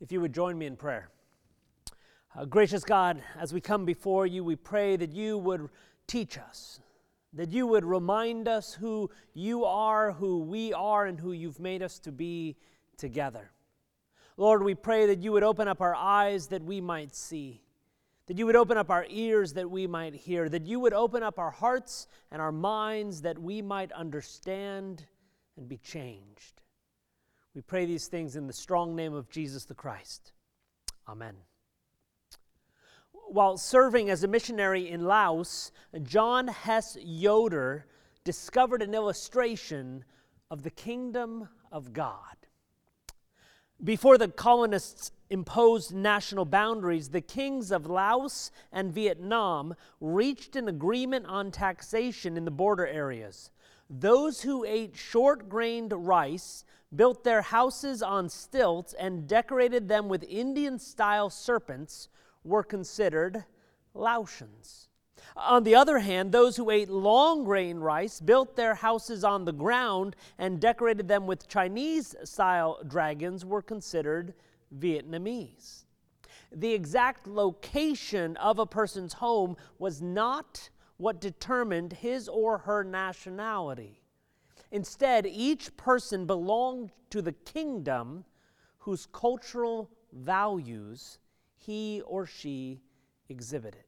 If you would join me in prayer. Gracious God, as we come before you, we pray that you would teach us, that you would remind us who you are, who we are, and who you've made us to be together. Lord, we pray that you would open up our eyes that we might see, that you would open up our ears that we might hear, that you would open up our hearts and our minds that we might understand and be changed. We pray these things in the strong name of Jesus the Christ. Amen. While serving as a missionary in Laos, John Hess Yoder discovered an illustration of the kingdom of God. Before the colonists imposed national boundaries, the kings of Laos and Vietnam reached an agreement on taxation in the border areas. Those who ate short-grained rice built their houses on stilts and decorated them with Indian-style serpents were considered Laotians. On the other hand, those who ate long-grain rice built their houses on the ground and decorated them with Chinese-style dragons were considered Vietnamese. The exact location of a person's home was not what determined his or her nationality. Instead, each person belonged to the kingdom whose cultural values he or she exhibited.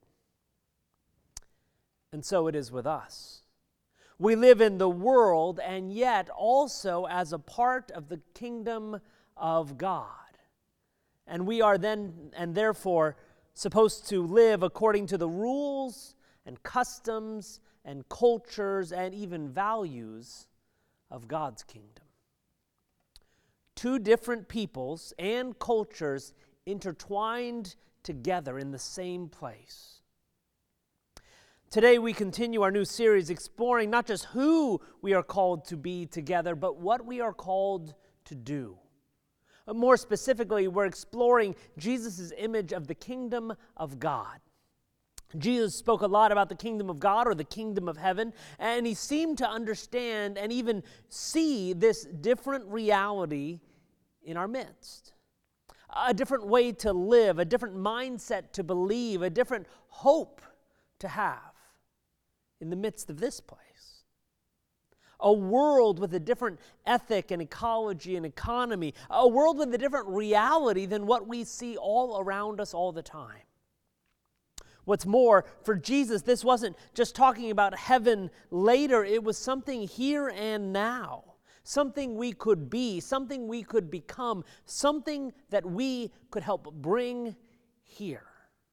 And so it is with us. We live in the world and yet also as a part of the kingdom of God. And we are then and therefore supposed to live according to the rules and customs and cultures and even values of God's kingdom. Two different peoples and cultures intertwined together in the same place. Today we continue our new series exploring not just who we are called to be together, but what we are called to do. More specifically, we're exploring Jesus' image of the kingdom of God. Jesus spoke a lot about the kingdom of God or the kingdom of heaven, and he seemed to understand and even see this different reality in our midst. A different way to live, a different mindset to believe, a different hope to have in the midst of this place. A world with a different ethic and ecology and economy, a world with a different reality than what we see all around us all the time. What's more, for Jesus, this wasn't just talking about heaven later, it was something here and now. Something we could be, something we could become, something that we could help bring here.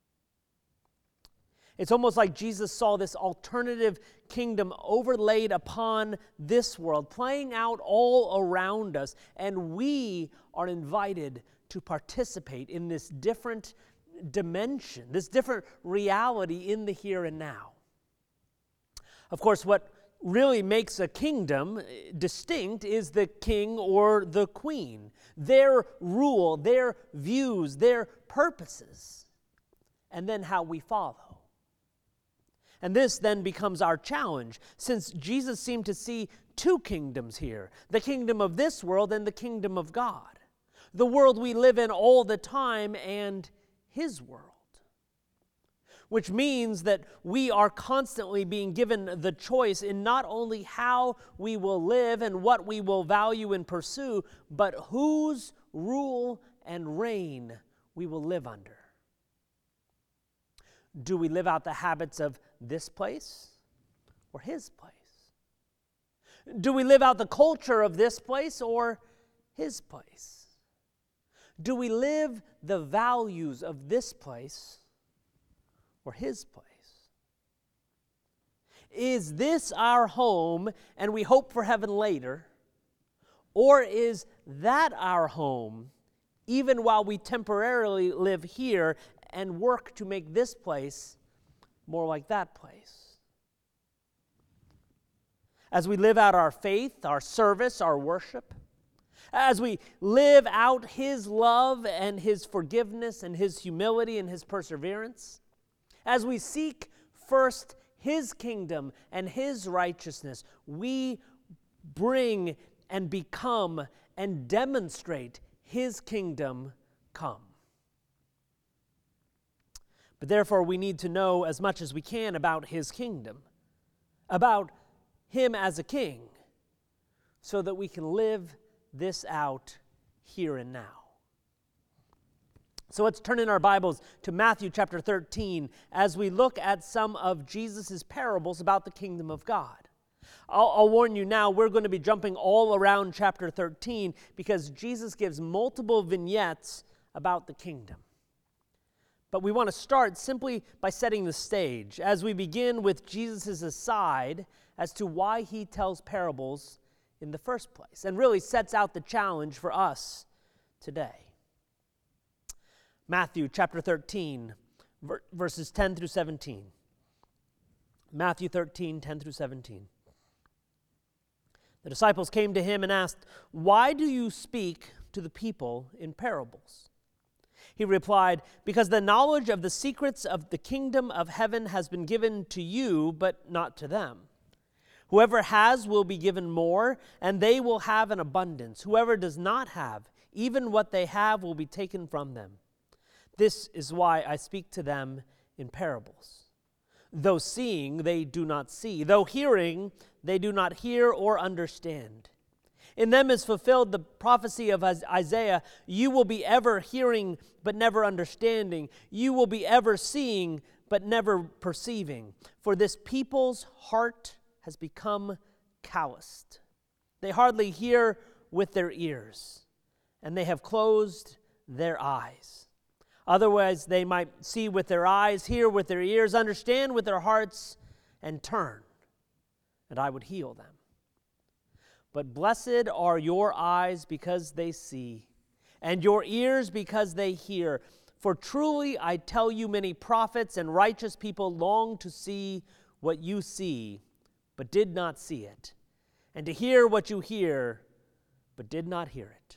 It's almost like Jesus saw this alternative kingdom overlaid upon this world, playing out all around us, and we are invited to participate in this different dimension, this different reality in the here and now. Of course, what really makes a kingdom distinct is the king or the queen, their rule, their views, their purposes, and then how we follow. And this then becomes our challenge, since Jesus seemed to see two kingdoms here, the kingdom of this world and the kingdom of God, the world we live in all the time and his world. Which means that we are constantly being given the choice in not only how we will live and what we will value and pursue, but whose rule and reign we will live under. Do we live out the habits of this place or his place? Do we live out the culture of this place or his place? Do we live the values of this place or his place? Is this our home and we hope for heaven later? Or is that our home even while we temporarily live here and work to make this place more like that place? As we live out our faith, our service, our worship, as we live out his love and his forgiveness and his humility and his perseverance, as we seek first his kingdom and his righteousness, we bring and become and demonstrate his kingdom come. But therefore, we need to know as much as we can about his kingdom, about him as a king, so that we can live this out here and now. So let's turn in our Bibles to Matthew chapter 13 as we look at some of Jesus' parables about the kingdom of God. I'll warn you now, we're going to be jumping all around chapter 13 because Jesus gives multiple vignettes about the kingdom. But we want to start simply by setting the stage as we begin with Jesus' aside as to why he tells parables in the first place and really sets out the challenge for us today. Matthew chapter 13, verses 10 through 17. Matthew 13, 10 through 17. The disciples came to him and asked, "Why do you speak to the people in parables?" He replied, "Because the knowledge of the secrets of the kingdom of heaven has been given to you, but not to them. Whoever has will be given more, and they will have an abundance. Whoever does not have, even what they have will be taken from them. This is why I speak to them in parables. Though seeing, they do not see. Though hearing, they do not hear or understand. In them is fulfilled the prophecy of Isaiah, you will be ever hearing, but never understanding. You will be ever seeing, but never perceiving. For this people's heart has become calloused. They hardly hear with their ears, and they have closed their eyes. Otherwise, they might see with their eyes, hear with their ears, understand with their hearts, and turn, and I would heal them. But blessed are your eyes because they see, and your ears because they hear. For truly I tell you, many prophets and righteous people long to see what you see, but did not see it, and to hear what you hear, but did not hear it."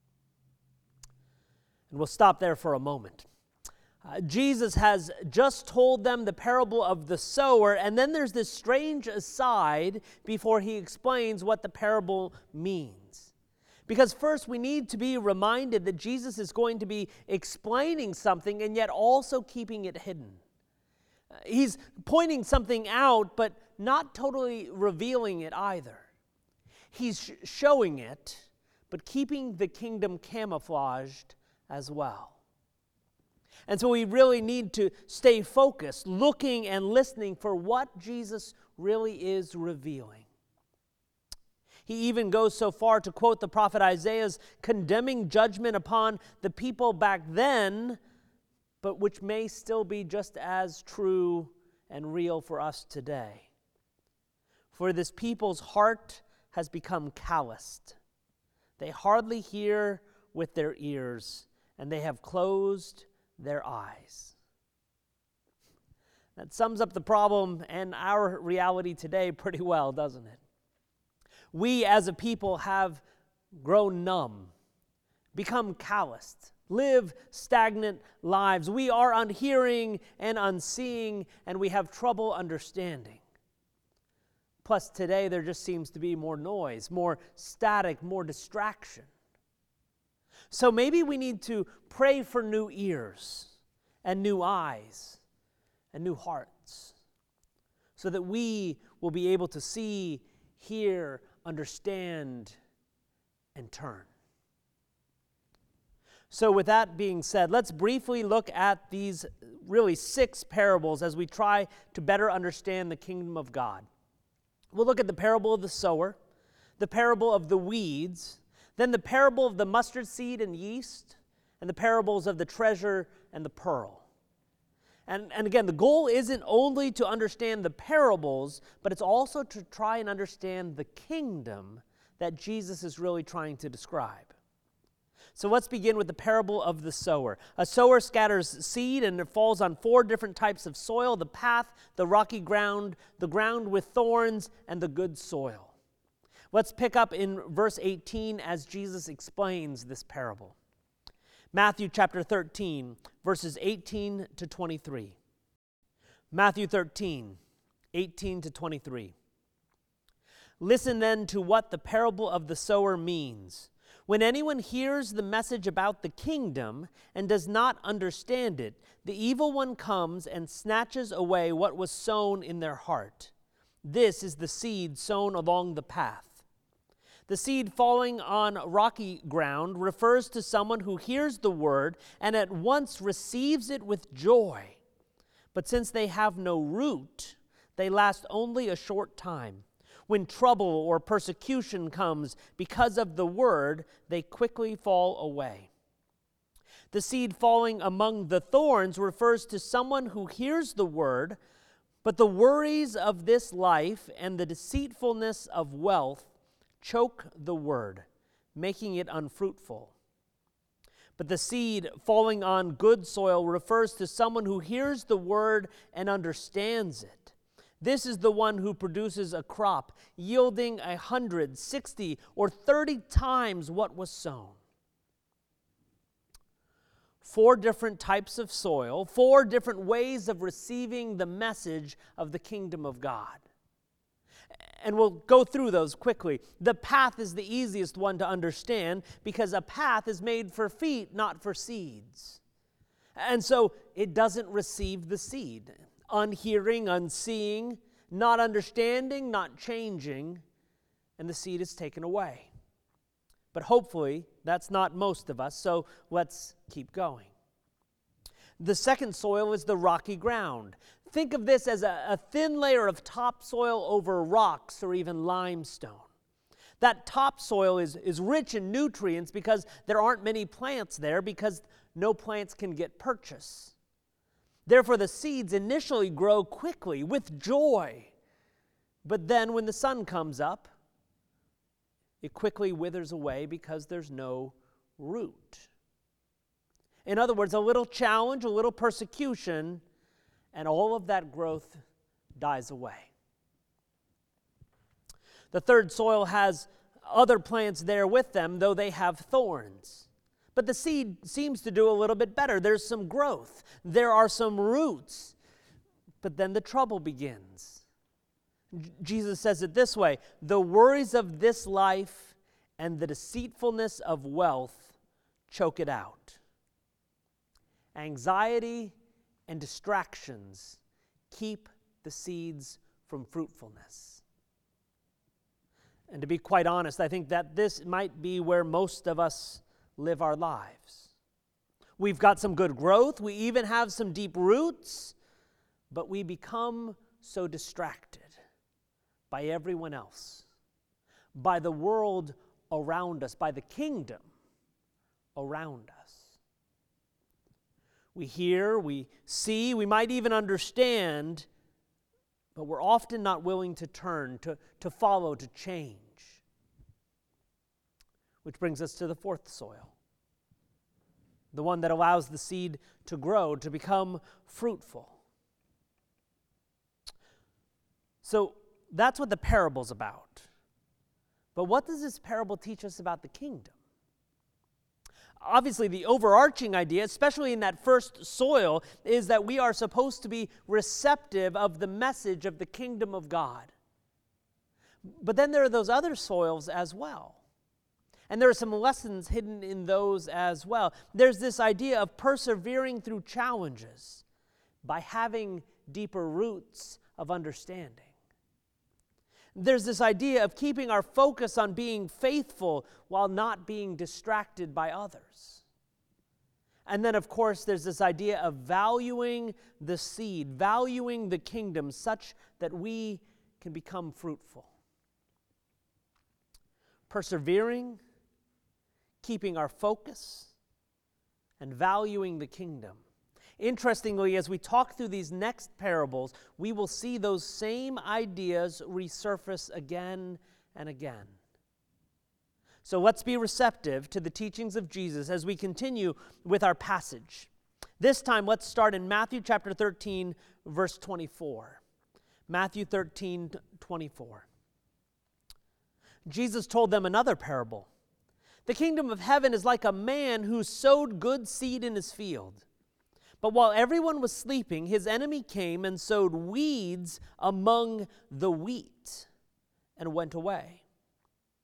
And we'll stop there for a moment. Jesus has just told them the parable of the sower, and then there's this strange aside before he explains what the parable means. Because first we need to be reminded that Jesus is going to be explaining something and yet also keeping it hidden. He's pointing something out, but not totally revealing it either. He's showing it, but keeping the kingdom camouflaged as well. And so we really need to stay focused, looking and listening for what Jesus really is revealing. He even goes so far to quote the prophet Isaiah's condemning judgment upon the people back then, but which may still be just as true and real for us today. For this people's heart has become calloused. They hardly hear with their ears, and they have closed their eyes. That sums up the problem and our reality today pretty well, doesn't it? We as a people have grown numb, become calloused, live stagnant lives. We are unhearing and unseeing, and we have trouble understanding. Plus, today there just seems to be more noise, more static, more distraction. So maybe we need to pray for new ears and new eyes and new hearts so that we will be able to see, hear, understand, and turn. So with that being said, let's briefly look at these really 6 parables as we try to better understand the kingdom of God. We'll look at the parable of the sower, the parable of the weeds, then the parable of the mustard seed and yeast, and the parables of the treasure and the pearl. And again, the goal isn't only to understand the parables, but it's also to try and understand the kingdom that Jesus is really trying to describe. So let's begin with the parable of the sower. A sower scatters seed, and it falls on 4 different types of soil: the path, the rocky ground, the ground with thorns, and the good soil. Let's pick up in verse 18 as Jesus explains this parable. Matthew chapter 13, verses 18 to 23. Matthew 13, 18 to 23. Listen then to what the parable of the sower means. When anyone hears the message about the kingdom and does not understand it, the evil one comes and snatches away what was sown in their heart. This is the seed sown along the path. The seed falling on rocky ground refers to someone who hears the word and at once receives it with joy. But since they have no root, they last only a short time. When trouble or persecution comes because of the word, they quickly fall away. The seed falling among the thorns refers to someone who hears the word, but the worries of this life and the deceitfulness of wealth choke the word, making it unfruitful. But the seed falling on good soil refers to someone who hears the word and understands it. This is the one who produces a crop yielding 100, 60, or 30 times what was sown. 4 different types of soil, 4 different ways of receiving the message of the kingdom of God. And we'll go through those quickly. The path is the easiest one to understand because a path is made for feet, not for seeds. And so it doesn't receive the seed. Unhearing, unseeing, not understanding, not changing, and the seed is taken away. But hopefully, that's not most of us, so let's keep going. The second soil is the rocky ground. Think of this as a thin layer of topsoil over rocks or even limestone. That topsoil is rich in nutrients because there aren't many plants there because no plants can get purchase. Therefore, the seeds initially grow quickly with joy. But then when the sun comes up, it quickly withers away because there's no root. In other words, a little challenge, a little persecution, and all of that growth dies away. The third soil has other plants there with them, though they have thorns. But the seed seems to do a little bit better. There's some growth. There are some roots. But then the trouble begins. Jesus says it this way: the worries of this life and the deceitfulness of wealth choke it out. Anxiety and distractions keep the seeds from fruitfulness. And to be quite honest, I think that this might be where most of us live our lives. We've got some good growth, we even have some deep roots, but we become so distracted by everyone else, by the world around us, by the kingdom around us. We hear, we see, we might even understand, but we're often not willing to turn, to follow, to change. Which brings us to the fourth soil, the one that allows the seed to grow, to become fruitful. So that's what the parable's about. But what does this parable teach us about the kingdom? Obviously, the overarching idea, especially in that first soil, is that we are supposed to be receptive of the message of the kingdom of God. But then there are those other soils as well. And there are some lessons hidden in those as well. There's this idea of persevering through challenges by having deeper roots of understanding. There's this idea of keeping our focus on being faithful while not being distracted by others. And then, of course, there's this idea of valuing the seed, valuing the kingdom such that we can become fruitful. Persevering, keeping our focus, and valuing the kingdom. Interestingly, as we talk through these next parables, we will see those same ideas resurface again and again. So let's be receptive to the teachings of Jesus as we continue with our passage. This time, let's start in Matthew chapter 13, verse 24. Matthew 13, 24. Jesus told them another parable. The kingdom of heaven is like a man who sowed good seed in his field. But while everyone was sleeping, his enemy came and sowed weeds among the wheat and went away.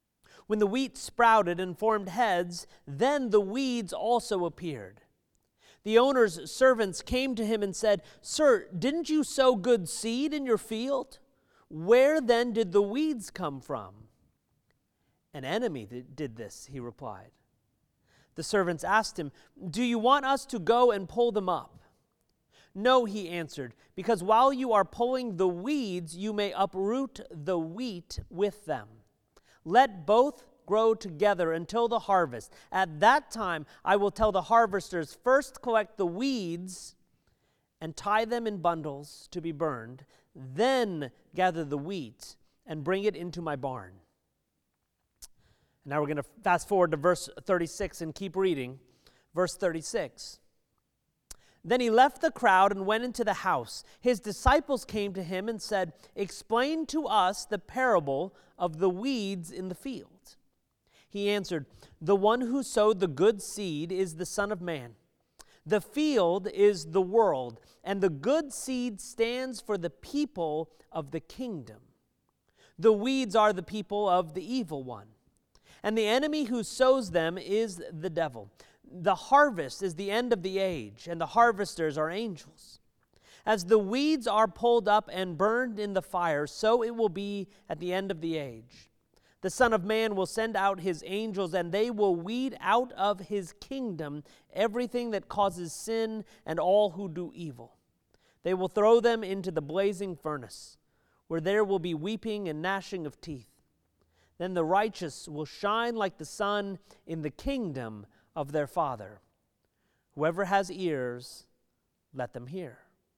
When the wheat sprouted and formed heads, then the weeds also appeared. The owner's servants came to him and said, 'Sir, didn't you sow good seed in your field? Where then did the weeds come from?' 'An enemy did this,' he replied. The servants asked him, 'Do you want us to go and pull them up?' 'No,' he answered, 'because while you are pulling the weeds, you may uproot the wheat with them. Let both grow together until the harvest. At that time, I will tell the harvesters, first collect the weeds and tie them in bundles to be burned, then gather the wheat and bring it into my barn.'" And now we're going to fast forward to verse 36 and keep reading. Verse 36. "Then he left the crowd and went into the house. His disciples came to him and said, 'Explain to us the parable of the weeds in the field.' He answered, 'The one who sowed the good seed is the Son of Man. The field is the world, and the good seed stands for the people of the kingdom. The weeds are the people of the evil one. And the enemy who sows them is the devil. The harvest is the end of the age, and the harvesters are angels. As the weeds are pulled up and burned in the fire, so it will be at the end of the age. The Son of Man will send out his angels, and they will weed out of his kingdom everything that causes sin and all who do evil. They will throw them into the blazing furnace, where there will be weeping and gnashing of teeth. Then the righteous will shine like the sun in the kingdom of their Father. Whoever has ears, let them hear."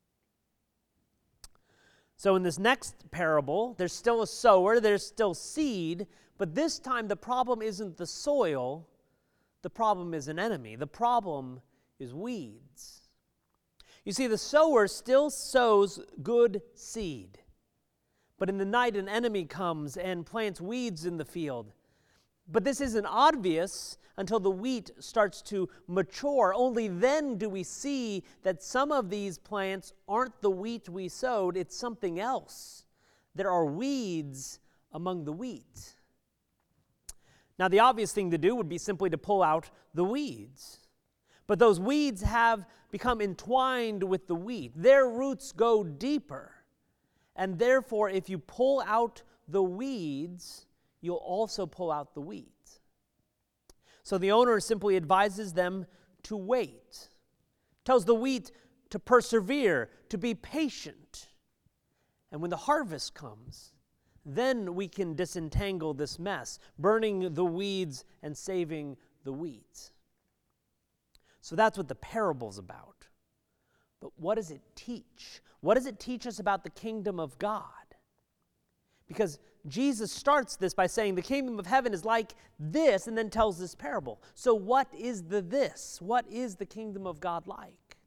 So in this next parable, there's still a sower, there's still seed, but this time the problem isn't the soil, the problem is an enemy. The problem is weeds. You see, the sower still sows good seed. But in the night, an enemy comes and plants weeds in the field. But this isn't obvious until the wheat starts to mature. Only then do we see that some of these plants aren't the wheat we sowed, it's something else. There are weeds among the wheat. Now, the obvious thing to do would be simply to pull out the weeds. But those weeds have become entwined with the wheat. Their roots go deeper. And therefore, if you pull out the weeds, you'll also pull out the wheat. So the owner simply advises them to wait, tells the wheat to persevere, to be patient. And when the harvest comes, then we can disentangle this mess, burning the weeds and saving the wheat. So that's what the parable's about. But what does it teach? What does it teach us about the kingdom of God? Because Jesus starts this by saying the kingdom of heaven is like this, and then tells this parable. So what is the this? What is the kingdom of God like?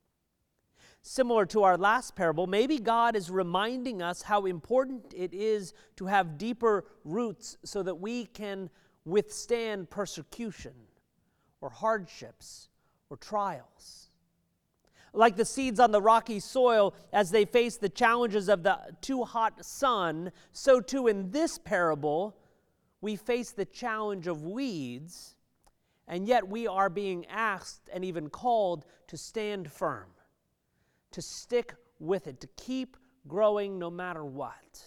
Similar to our last parable, maybe God is reminding us how important it is to have deeper roots so that we can withstand persecution or hardships or trials. Like the seeds on the rocky soil, as they face the challenges of the too hot sun, so too in this parable, we face the challenge of weeds, and yet we are being asked and even called to stand firm, to stick with it, to keep growing no matter what.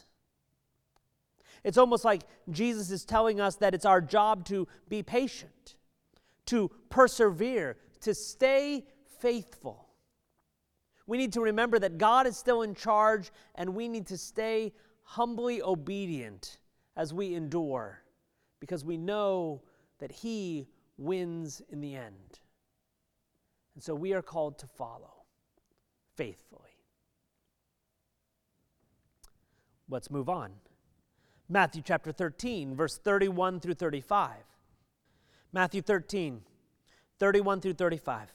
It's almost like Jesus is telling us that it's our job to be patient, to persevere, to stay faithful. We need to remember that God is still in charge, and we need to stay humbly obedient as we endure, because we know that He wins in the end. And so we are called to follow faithfully. Let's move on. Matthew chapter 13, verse 31 through 35. Matthew 13, 31 through 35.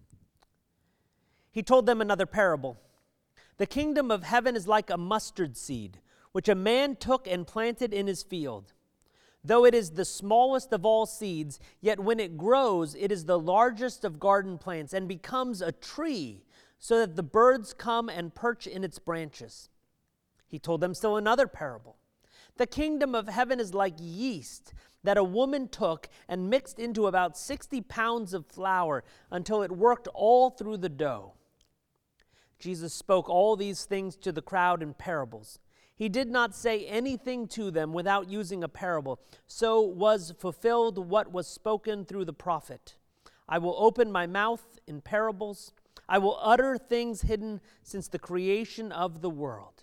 He told them another parable. The kingdom of heaven is like a mustard seed, which a man took and planted in his field. Though it is the smallest of all seeds, yet when it grows, it is the largest of garden plants and becomes a tree, so that the birds come and perch in its branches. He told them still another parable. The kingdom of heaven is like yeast that a woman took and mixed into about 60 pounds of flour until it worked all through the dough." Jesus spoke all these things to the crowd in parables. He did not say anything to them without using a parable. So was fulfilled what was spoken through the prophet. "I will open my mouth in parables. I will utter things hidden since the creation of the world."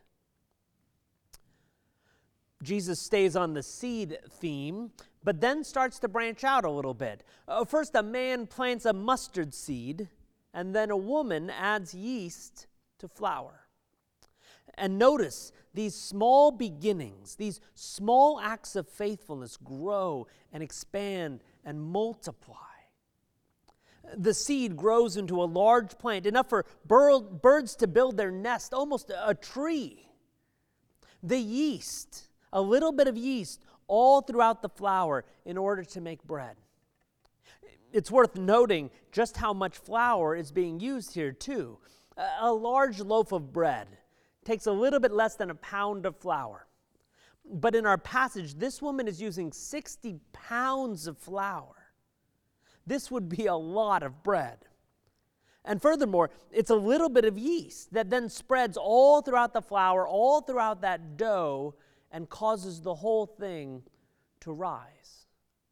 Jesus stays on the seed theme, but then starts to branch out a little bit. First, a man plants a mustard seed, and then a woman adds yeast to flour. And notice these small beginnings, these small acts of faithfulness grow and expand and multiply. The seed grows into a large plant, enough for birds to build their nest, almost a tree. The yeast, a little bit of yeast, all throughout the flour in order to make bread. It's worth noting just how much flour is being used here, too. A large loaf of bread takes a little bit less than a pound of flour. But in our passage, this woman is using 60 pounds of flour. This would be a lot of bread. And furthermore, it's a little bit of yeast that then spreads all throughout the flour, all throughout that dough, and causes the whole thing to rise.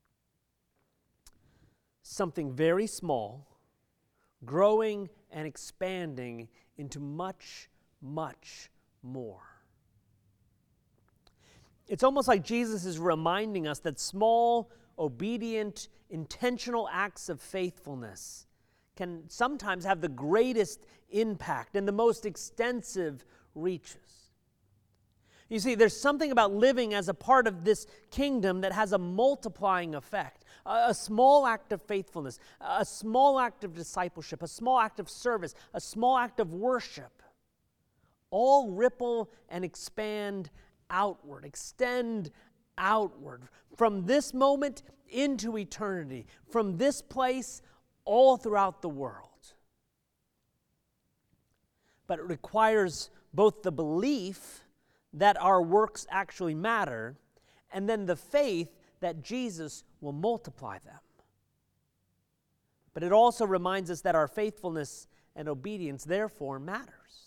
Something very small, growing and expanding into much, much more. It's almost like Jesus is reminding us that small, obedient, intentional acts of faithfulness can sometimes have the greatest impact and the most extensive reaches. You see, there's something about living as a part of this kingdom that has a multiplying effect. A small act of faithfulness, a small act of discipleship, a small act of service, a small act of worship, all ripple and expand outward, extend outward, from this moment into eternity, from this place all throughout the world. But it requires both the belief that our works actually matter, and then the faith that Jesus will multiply them. But it also reminds us that our faithfulness and obedience therefore matters.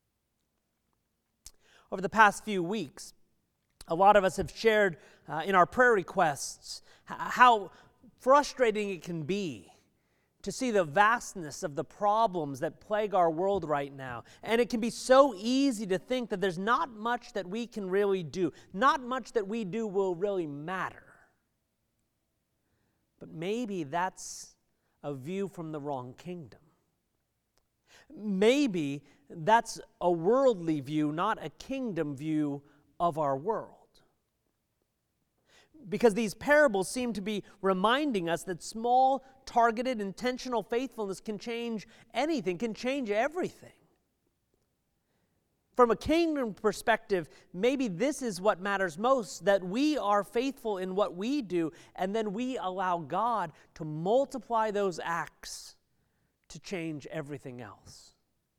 Over the past few weeks, a lot of us have shared in our prayer requests how frustrating it can be to see the vastness of the problems that plague our world right now. And it can be so easy to think that there's not much that we can really do. Not much that we do will really matter. But maybe that's a view from the wrong kingdom. Maybe that's a worldly view, not a kingdom view of our world. Because these parables seem to be reminding us that small, targeted, intentional faithfulness can change anything, can change everything. From a kingdom perspective, maybe this is what matters most, that we are faithful in what we do, and then we allow God to multiply those acts to change everything else.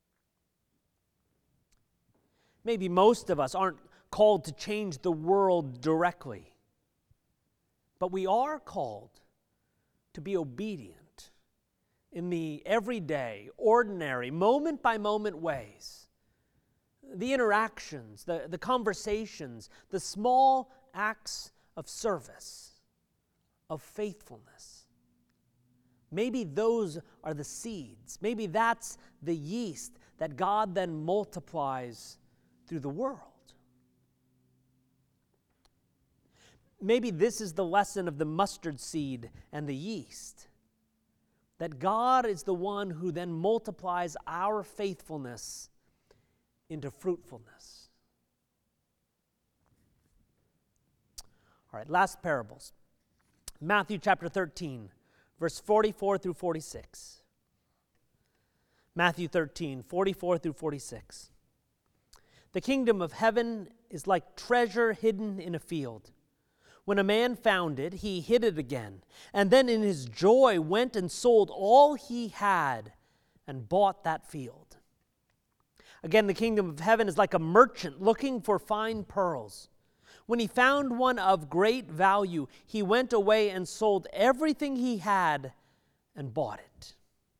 Maybe most of us aren't called to change the world directly, but we are called to be obedient in the everyday, ordinary, moment-by-moment ways. The interactions, the conversations, the small acts of service, of faithfulness. Maybe those are the seeds. Maybe that's the yeast that God then multiplies through the world. Maybe this is the lesson of the mustard seed and the yeast, that God is the one who then multiplies our faithfulness into fruitfulness. All right, last parables. Matthew chapter 13, verse 44 through 46. Matthew 13, 44 through 46. "The kingdom of heaven is like treasure hidden in a field. When a man found it, he hid it again, and then in his joy went and sold all he had and bought that field. Again, the kingdom of heaven is like a merchant looking for fine pearls. When he found one of great value, he went away and sold everything he had and bought it.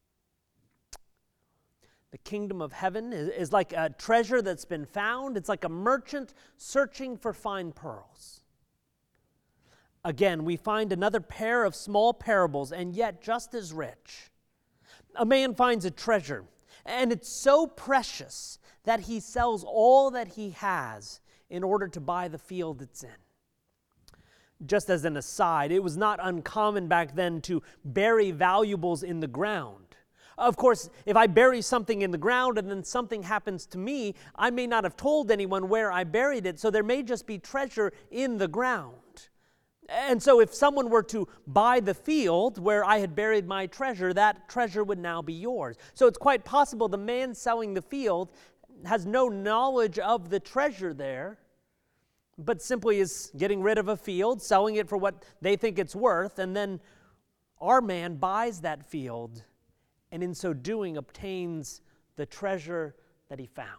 The kingdom of heaven is like a treasure that's been found. It's like a merchant searching for fine pearls. Again, we find another pair of small parables, and yet just as rich. A man finds a treasure, and it's so precious that he sells all that he has in order to buy the field it's in. Just as an aside, it was not uncommon back then to bury valuables in the ground. Of course, if I bury something in the ground and then something happens to me, I may not have told anyone where I buried it, so there may just be treasure in the ground. And so if someone were to buy the field where I had buried my treasure, that treasure would now be yours. So it's quite possible the man selling the field has no knowledge of the treasure there, but simply is getting rid of a field, selling it for what they think it's worth, and then our man buys that field, and in so doing obtains the treasure that he found.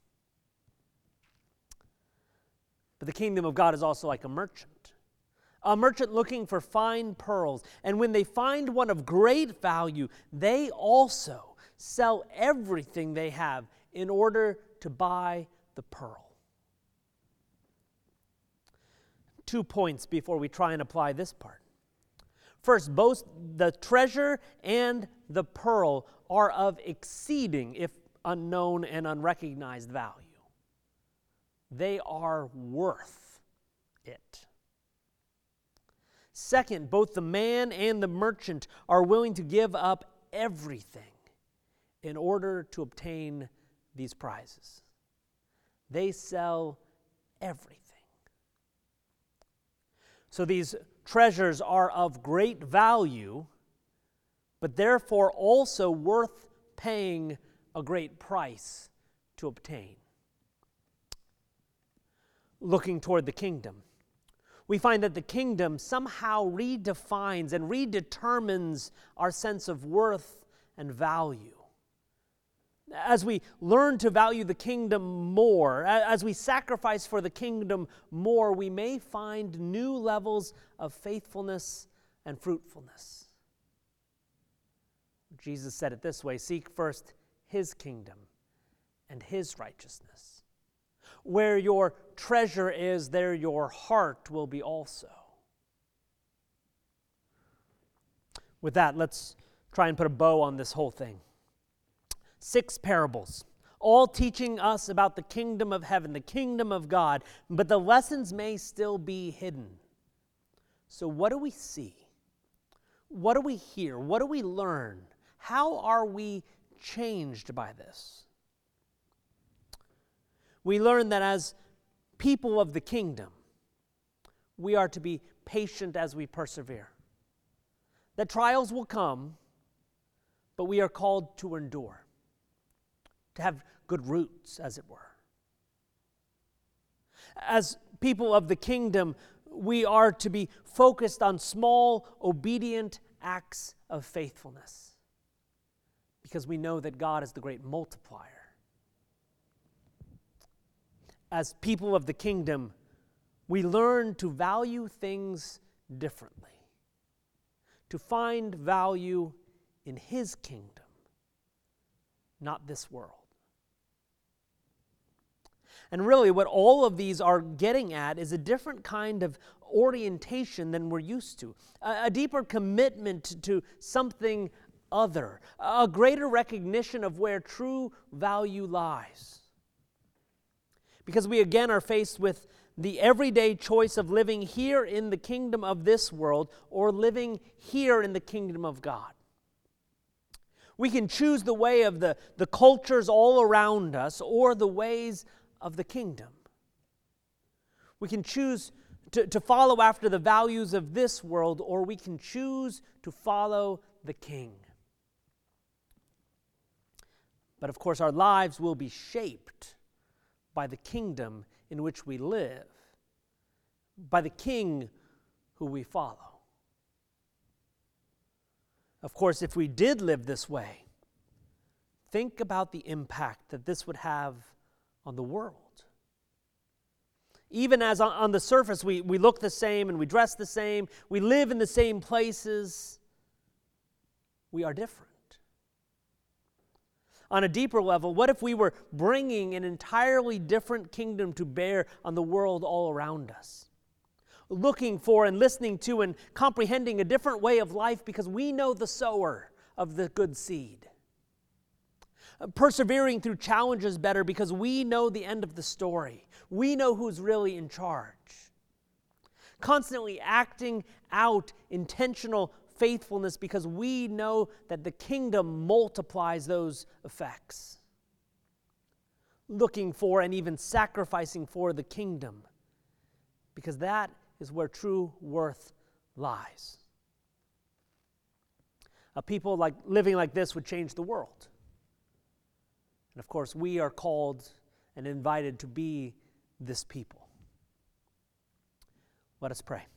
But the kingdom of God is also like a merchant looking for fine pearls. And when they find one of great value, they also sell everything they have in order to buy the pearl. 2 points before we try and apply this part. First, both the treasure and the pearl are of exceeding, if unknown and unrecognized, value. They are worth it. Second, both the man and the merchant are willing to give up everything in order to obtain these prizes. They sell everything. So these treasures are of great value, but therefore also worth paying a great price to obtain. Looking toward the kingdom, we find that the kingdom somehow redefines and redetermines our sense of worth and value. As we learn to value the kingdom more, as we sacrifice for the kingdom more, we may find new levels of faithfulness and fruitfulness. Jesus said it this way: seek first his kingdom and his righteousness. Where your treasure is, there your heart will be also. With that, let's try and put a bow on this whole thing. 6 parables, all teaching us about the kingdom of heaven, the kingdom of God, but the lessons may still be hidden. So what do we see? What do we hear? What do we learn? How are we changed by this? We learn that as people of the kingdom, we are to be patient as we persevere. That trials will come, but we are called to endure, to have good roots, as it were. As people of the kingdom, we are to be focused on small, obedient acts of faithfulness, because we know that God is the great multiplier. As people of the kingdom, we learn to value things differently, to find value in his kingdom, not this world. And really, what all of these are getting at is a different kind of orientation than we're used to, a deeper commitment to something other, a greater recognition of where true value lies. Because we again are faced with the everyday choice of living here in the kingdom of this world or living here in the kingdom of God. We can choose the way of the cultures all around us or the ways of the kingdom. We can choose to follow after the values of this world, or we can choose to follow the King. But of course, our lives will be shaped by the kingdom in which we live, by the King who we follow. Of course, if we did live this way, think about the impact that this would have on the world. Even as on the surface we look the same and we dress the same, we live in the same places, we are different. On a deeper level, what if we were bringing an entirely different kingdom to bear on the world all around us? Looking for and listening to and comprehending a different way of life because we know the sower of the good seed. Persevering through challenges better because we know the end of the story. We know who's really in charge. Constantly acting out intentional faithfulness because we know that the kingdom multiplies those effects. Looking for and even sacrificing for the kingdom because that is where true worth lies. People living like this would change the world. And of course, we are called and invited to be this people. Let us pray.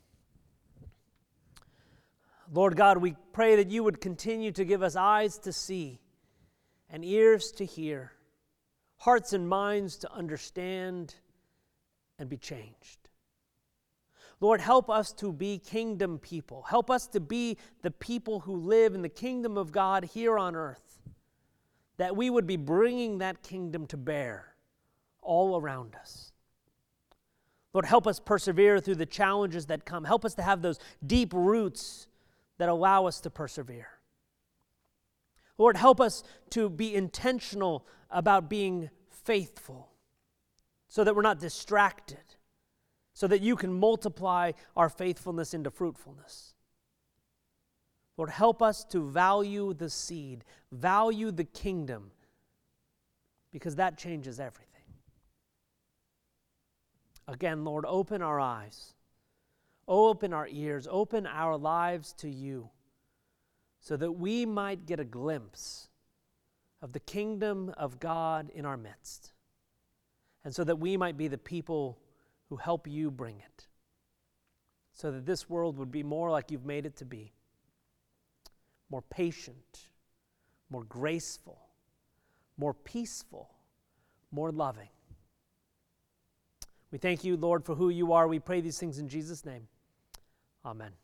Lord God, we pray that you would continue to give us eyes to see and ears to hear, hearts and minds to understand and be changed. Lord, help us to be kingdom people. Help us to be the people who live in the kingdom of God here on earth, that we would be bringing that kingdom to bear all around us. Lord, help us persevere through the challenges that come. Help us to have those deep roots that allow us to persevere. Lord, help us to be intentional about being faithful so that we're not distracted, so that you can multiply our faithfulness into fruitfulness. Lord, help us to value the seed, value the kingdom, because that changes everything. Again, Lord, open our eyes, open our ears, open our lives to you, so that we might get a glimpse of the kingdom of God in our midst, and so that we might be the people who help you bring it, so that this world would be more like you've made it to be, more patient, more graceful, more peaceful, more loving. We thank you, Lord, for who you are. We pray these things in Jesus' name. Amen.